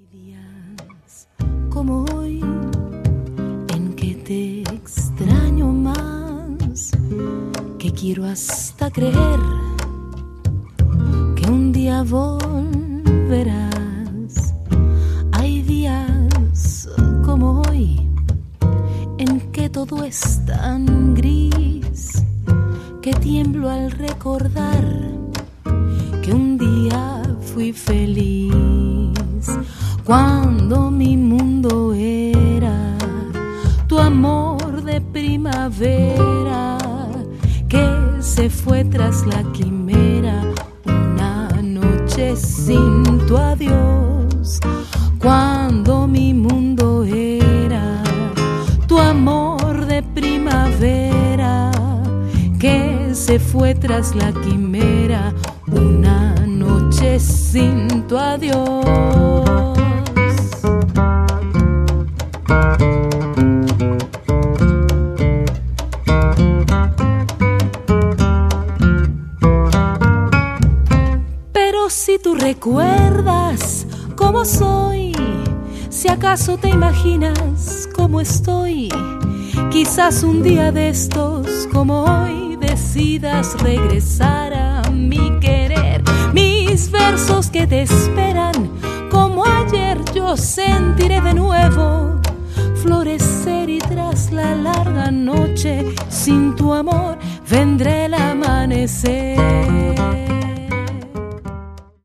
Días como hoy en que te extraño más, que quiero hasta creer que un día volverás. Hay días como hoy en que todo es tan gris, que tiemblo al recordar que un día fui feliz. Cuando mi mundo era tu amor de primavera, que se fue tras la quimera, una noche sin tu adiós. Cuando mi mundo era tu amor de primavera, que se fue tras la quimera, una noche sin tu adiós. Pero si tú recuerdas cómo soy, si acaso te imaginas cómo estoy, quizás un día de estos como hoy decidas regresar a mi querer. Mis versos que te esperan como ayer yo sentiré de nuevo florecer, y tras la larga noche sin tu amor vendrá el amanecer.